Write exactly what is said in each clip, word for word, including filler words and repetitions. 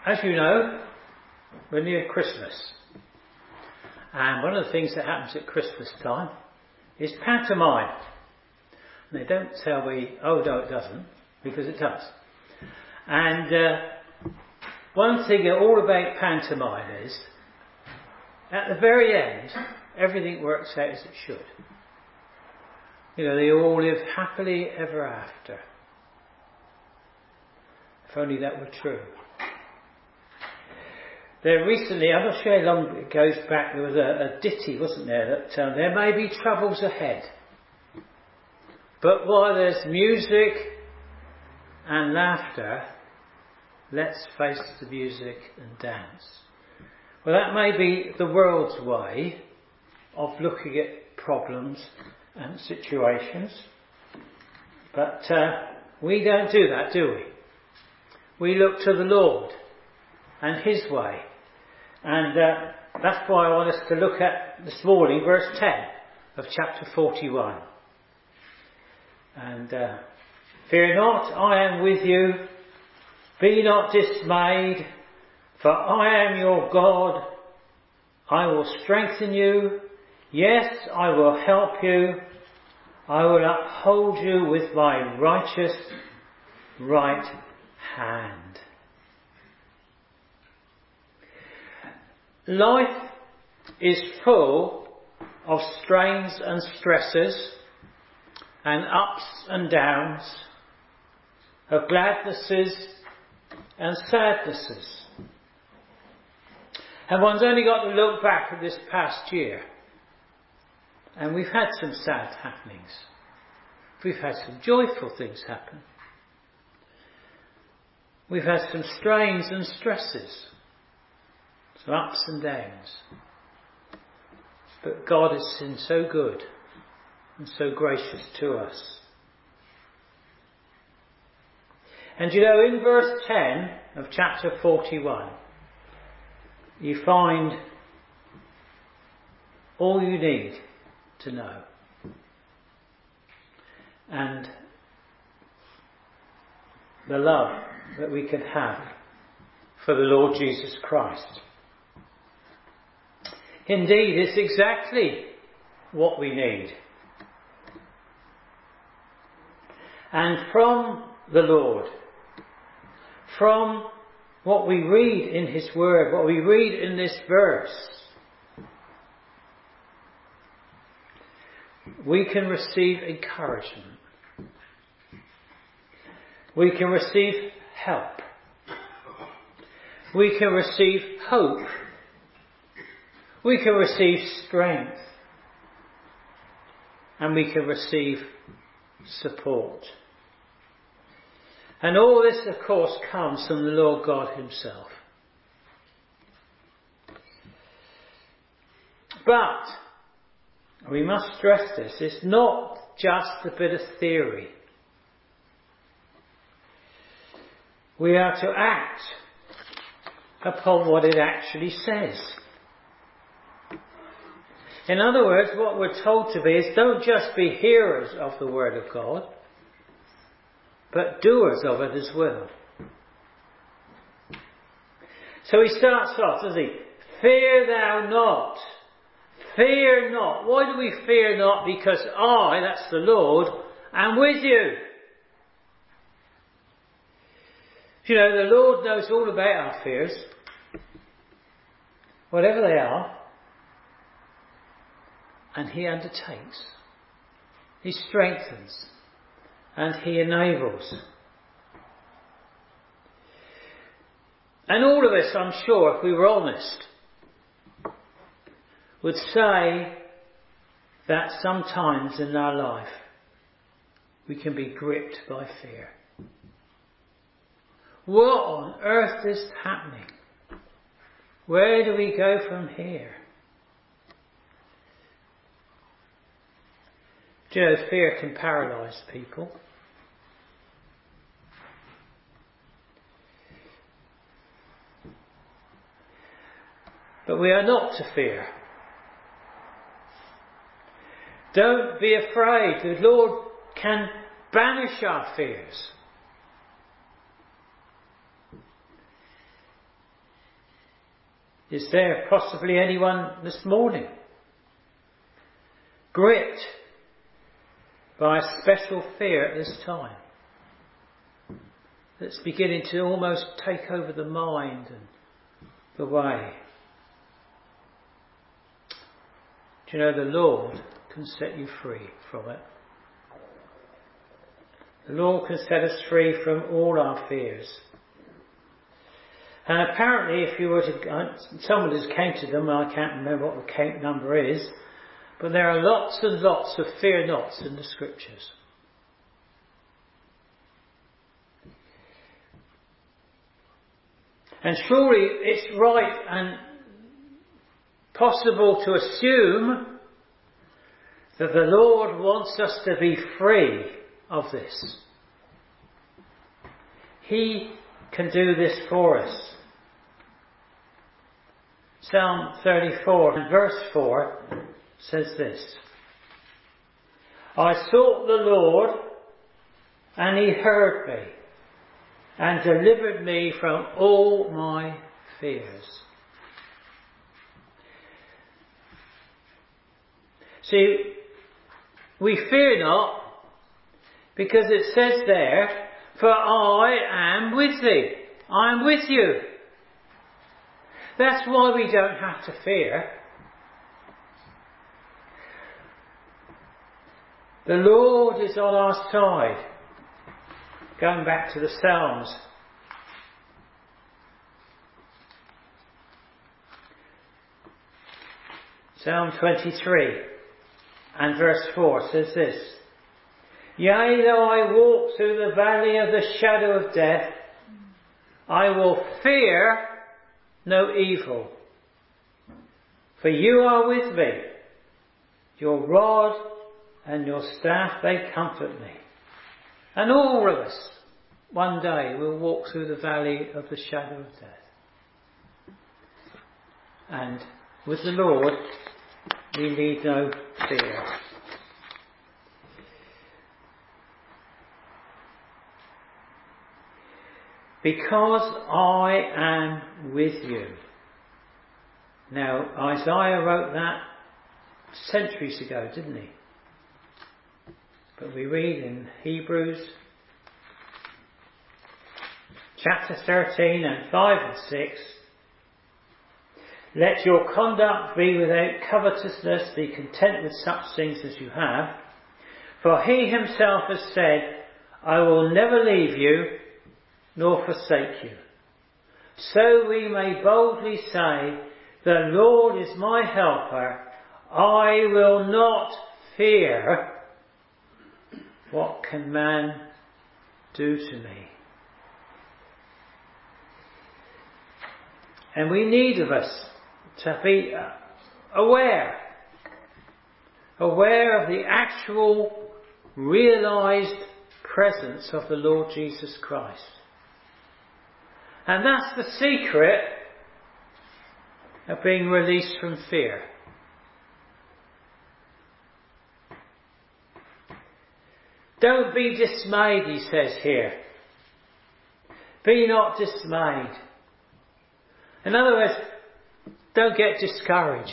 as you know, we're near Christmas. And one of the things that happens at Christmas time is pantomime. And they don't tell me, oh no it doesn't, because it does. And uh, one thing all about pantomime is, at the very end, everything works out as it should. You know, they all live happily ever after. If only that were true. There recently, I'm not sure how long it goes back, there was a, a ditty, wasn't there, that um, there may be troubles ahead. But while there's music and laughter, let's face the music and dance. Well, that may be the world's way of looking at problems and situations. But uh, we don't do that, do we? We look to the Lord and His way. And uh, that's why I want us to look at this morning verse ten of chapter forty-one. And uh, fear not, I am with you. Be not dismayed, for I am your God. I will strengthen you. Yes, I will help you. I will uphold you with my righteous right hand. Life is full of strains and stresses and ups and downs, of gladnesses and sadnesses. And one's only got to look back at this past year, and we've had some sad happenings. We've had some joyful things happen. We've had some strains and stresses, some ups and downs. But God has been so good and so gracious to us. And you know, in verse ten of chapter forty-one, you find all you need to know. And the love that we can have for the Lord Jesus Christ. Indeed, it's exactly what we need. And from the Lord, from what we read in His Word, what we read in this verse, we can receive encouragement. We can receive help. We can receive hope. We can receive strength. And we can receive support. And all this, of course, comes from the Lord God Himself. But we must stress this, it's not just a bit of theory. We are to act upon what it actually says. In other words, what we're told to be is don't just be hearers of the Word of God, but doers of it as well. So he starts off, doesn't he? Fear thou not. Fear not. Why do we fear not? Because I, that's the Lord, am with you. You know, the Lord knows all about our fears, whatever they are, and He undertakes. He strengthens and He enables. And all of us, I'm sure, if we were honest, would say that sometimes in our life we can be gripped by fear. What on earth is happening? Where do we go from here? Do you know, fear can paralyse people. But we are not to fear. Don't be afraid. The Lord can banish our fears. Is there possibly anyone this morning gripped by a special fear at this time that's beginning to almost take over the mind and the way? Do you know the Lord can set you free from it? The Lord can set us free from all our fears. And apparently, if you were to, someone has counted them, I can't remember what the count number is, but there are lots and lots of fear nots in the scriptures. And surely it's right and possible to assume that the Lord wants us to be free of this. He can do this for us. Psalm thirty-four and verse four says this: I sought the Lord, and He heard me, and delivered me from all my fears. See, we fear not, because it says there, for I am with thee. I am with you. That's why we don't have to fear. The Lord is on our side. Going back to the Psalms. Psalm twenty-three and verse four says this: Yea, though I walk through the valley of the shadow of death, I will fear no evil. For you are with me. Your rod and your staff, they comfort me. And all of us, one day, will walk through the valley of the shadow of death. And with the Lord, we need no fear. Because I am with you. Now, Isaiah wrote that centuries ago, didn't he? But we read in Hebrews chapter thirteen and five and six, let your conduct be without covetousness, be content with such things as you have. For he himself has said, I will never leave you, nor forsake you. So we may boldly say, the Lord is my helper. I will not fear. What can man do to me? And we need of us to be aware, aware of the actual realised presence of the Lord Jesus Christ. And that's the secret of being released from fear. Don't be dismayed, he says here. Be not dismayed. In other words, don't get discouraged.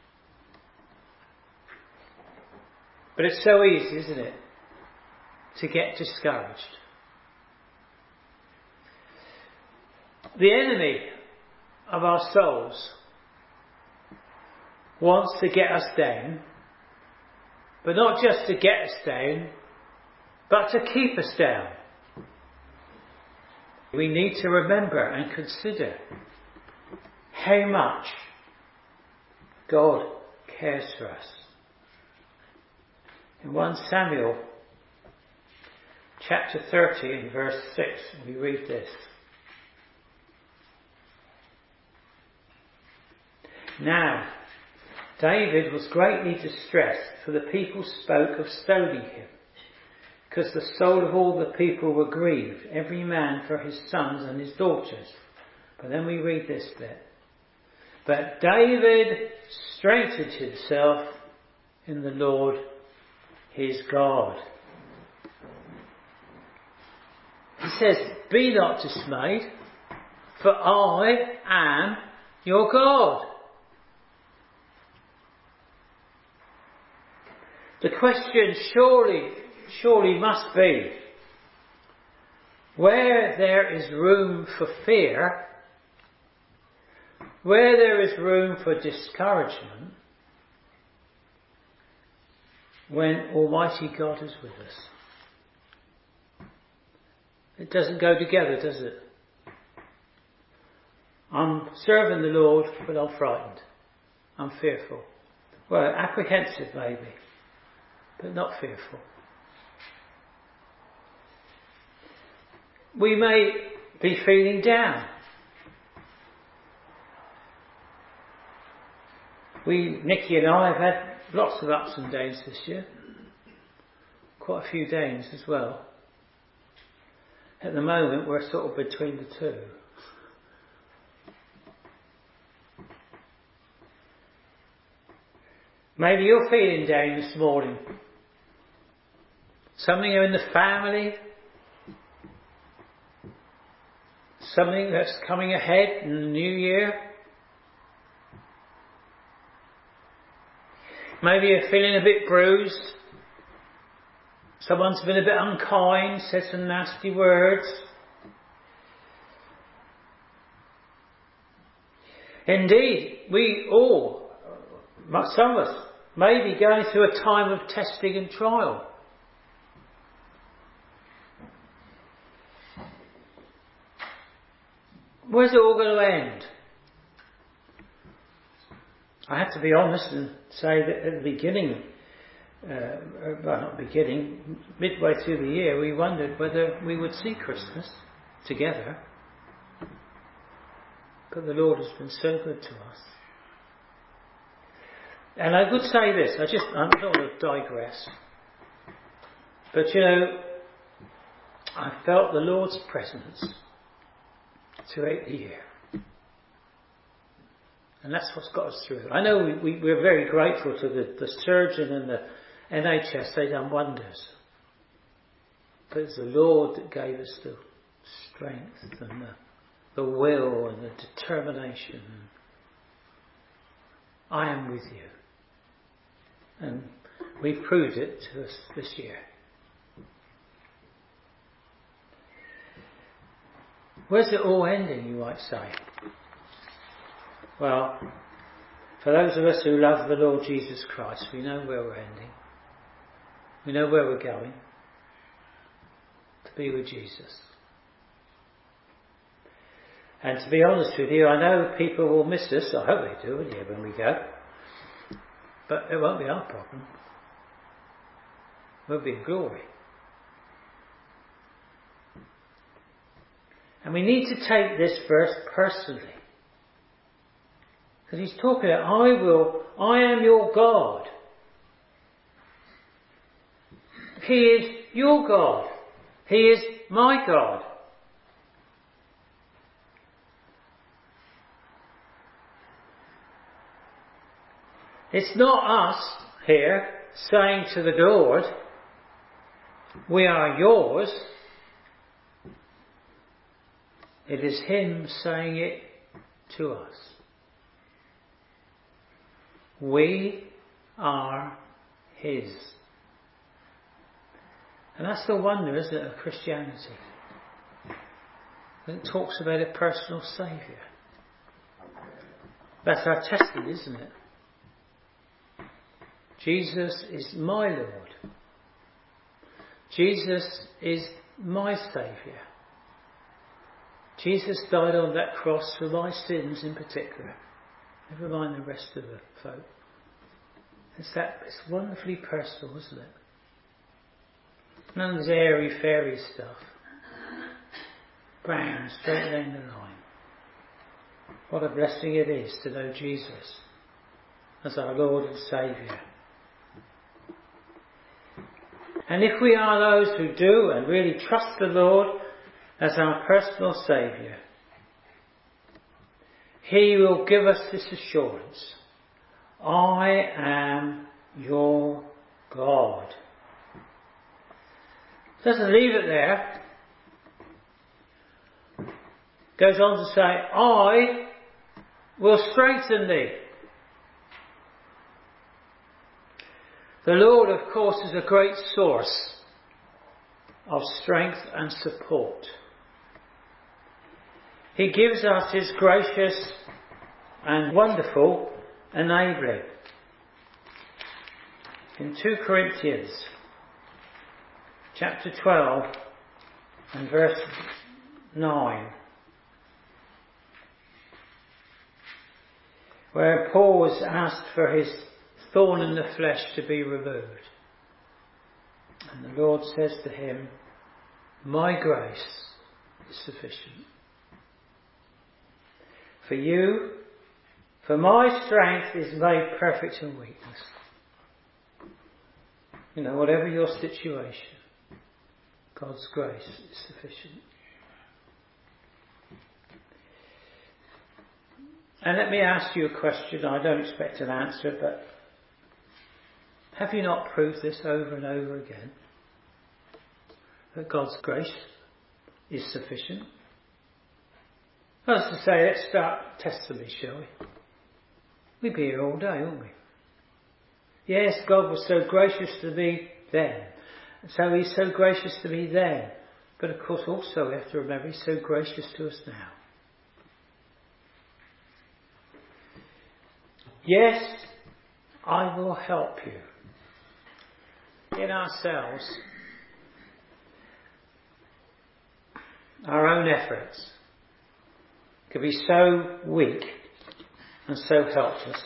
But it's so easy, isn't it, to get discouraged. The enemy of our souls wants to get us down, but not just to get us down, but to keep us down. We need to remember and consider how much God cares for us. In First Samuel chapter thirty verse six, we read this: Now David was greatly distressed, for the people spoke of stoning him, because the soul of all the people were grieved, every man for his sons and his daughters. But then we read this bit: But David strengthened himself in the Lord his God. He says, be not dismayed, for I am your God. The question surely, surely must be, where there is room for fear, where there is room for discouragement, when Almighty God is with us. It doesn't go together, does it? I'm serving the Lord, but I'm frightened. I'm fearful. Well, apprehensive maybe, but not fearful. We may be feeling down. We, Nikki and I, have had lots of ups and downs this year. Quite a few downs as well. At the moment, we're sort of between the two. Maybe you're feeling down this morning. Something in the family. Something that's coming ahead in the new year. Maybe you're feeling a bit bruised. Someone's been a bit unkind, said some nasty words. Indeed, we all, some of us, may be going through a time of testing and trial. Where's it all going to end? I have to be honest and say that at the beginning, uh, well not beginning, midway through the year, we wondered whether we would see Christmas together. But the Lord has been so good to us. And I would say this, I just, I don't want to digress. But you know, I felt the Lord's presence throughout the year. And that's what's got us through. I know we, we, we're very grateful to the, the surgeon and the N H S, they've done wonders. But it's the Lord that gave us the strength and the, the will and the determination. I am with you. And we've proved it to us this year. Where's it all ending, you might say? Well, for those of us who love the Lord Jesus Christ, we know where we're ending. We know where we're going. To be with Jesus. And to be honest with you, I know people will miss us. I hope they do, yeah, when we go. But it won't be our problem. We'll be in glory. And we need to take this verse personally. Because he's talking about, I will, I am your God. He is your God. He is my God. It's not us here saying to the Lord, we are yours. It is him saying it to us. We are his. And that's the wonder, isn't it, of Christianity. It talks about a personal Saviour. That's our testing, isn't it? Jesus is my Lord. Jesus is my Saviour. Jesus died on that cross for my sins in particular. Never mind the rest of the folk. It's that, it's wonderfully personal, isn't it? None of this airy fairy stuff. Bang, straight down the line. What a blessing it is to know Jesus as our Lord and Saviour. And if we are those who do and really trust the Lord as our personal Saviour, he will give us this assurance. I am your God. Doesn't leave it there. Goes on to say, I will strengthen thee. The Lord, of course, is a great source of strength and support. He gives us His gracious and wonderful enabling. In two Corinthians chapter twelve and verse nine, where Paul was asked for his thorn in the flesh to be removed. And the Lord says to him, my grace is sufficient for you, for my strength is made perfect in weakness. You know, whatever your situation, God's grace is sufficient. And let me ask you a question. I don't expect an answer, but have you not proved this over and over again? That God's grace is sufficient? Well, as to say, let's start testimony, shall we? We'd be here all day, wouldn't we? Yes, God was so gracious to me then. So He's so gracious to me then. But of course also we have to remember He's so gracious to us now. Yes, I will help you. In ourselves, our own efforts can be so weak and so helpless.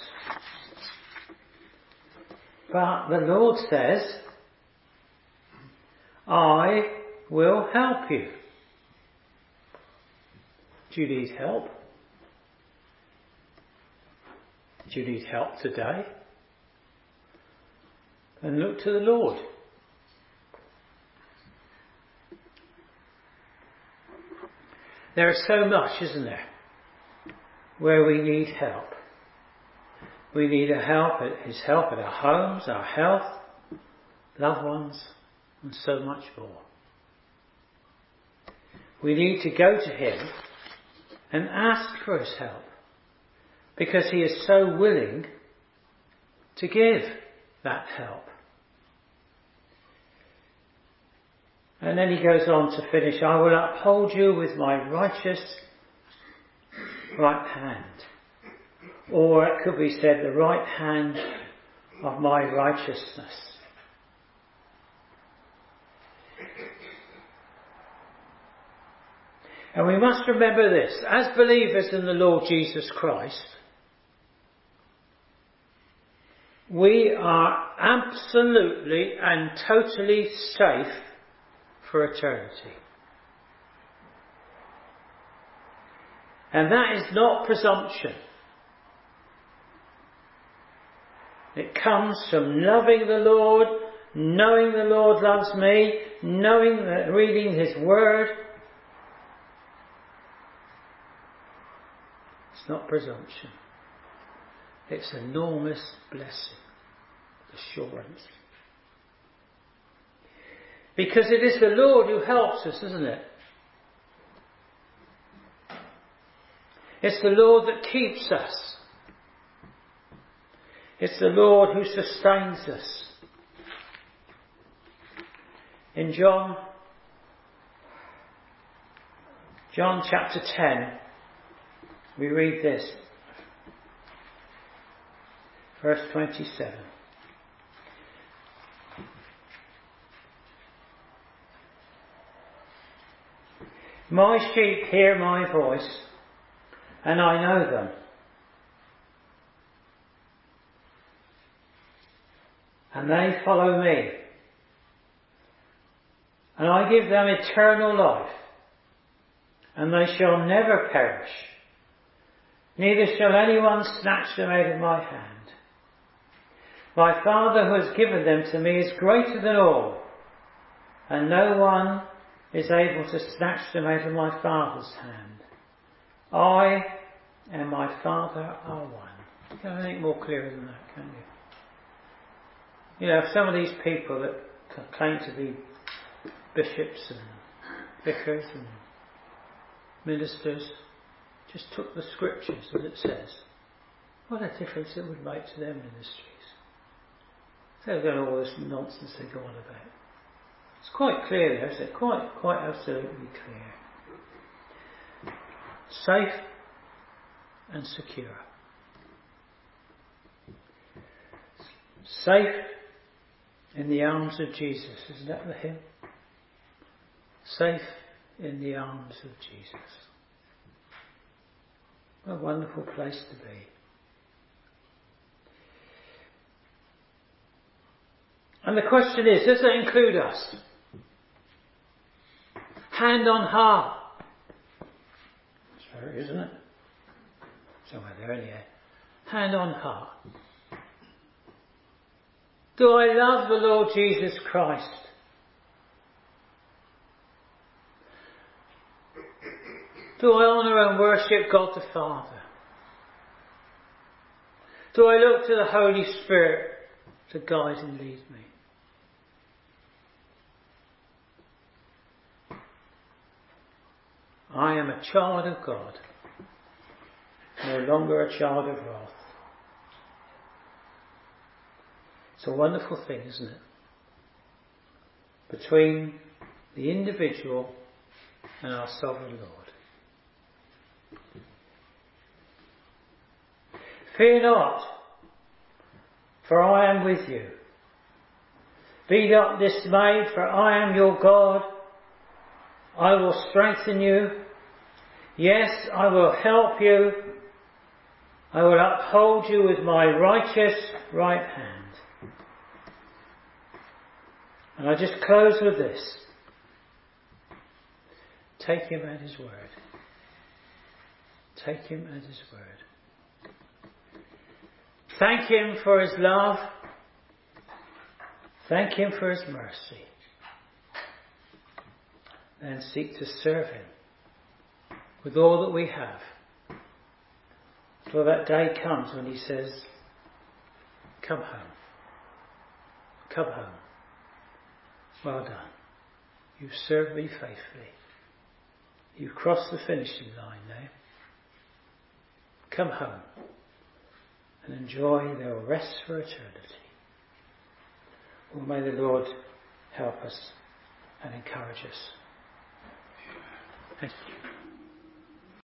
But the Lord says, I will help you. Do you need help? Do you need help today? And look to the Lord. There is so much, isn't there, where we need help. We need a help, His help at our homes, our health, loved ones, and so much more. We need to go to Him and ask for His help, because He is so willing to give that help. And then He goes on to finish, I will uphold you with my righteous right hand. Or it could be said, the right hand of my righteousness. And we must remember this, as believers in the Lord Jesus Christ, we are absolutely and totally safe for eternity. And that is not presumption. It comes from loving the Lord, knowing the Lord loves me, knowing that reading His Word. It's not presumption. It's enormous blessing, assurance. Because it is the Lord who helps us, isn't it? It's the Lord that keeps us. It's the Lord who sustains us. In John, John chapter ten, we read this, verse twenty-seven. My sheep hear my voice, and I know them. And they follow me. And I give them eternal life, and they shall never perish, neither shall anyone snatch them out of my hand. My Father who has given them to me is greater than all, and no one is able to snatch them out of my Father's hand. I and my Father are one. You can't have anything more clear than that, can you? You know, some of these people that claim to be bishops and vicars and ministers, just took the scriptures as it says, what a difference it would make to their ministries. They've got all this nonsense they go on about. It's quite clear there, isn't it? Quite, quite absolutely clear. Safe and secure. Safe in the arms of Jesus. Isn't that the hymn? Safe in the arms of Jesus. What a wonderful place to be. And the question is, does that include us? Hand on heart. That's fair, isn't it? Somewhere there in the air. Hand on heart. Do I love the Lord Jesus Christ? Do I honour and worship God the Father? Do I look to the Holy Spirit to guide and lead me? I am a child of God, no longer a child of wrath. It's a wonderful thing, isn't it? Between the individual and our sovereign Lord. Fear not, for I am with you. Be not dismayed, for I am your God. I will strengthen you. Yes, I will help you. I will uphold you with my righteous right hand. And I just close with this. Take him at his word. Take him at his word. Thank him for his love. Thank him for his mercy. And seek to serve him with all that we have. Till that day comes when he says, come home. Come home. Well done. You've served me faithfully. You've crossed the finishing line now. Come home and enjoy their rest for eternity. Well, may the Lord help us and encourage us. Thank you.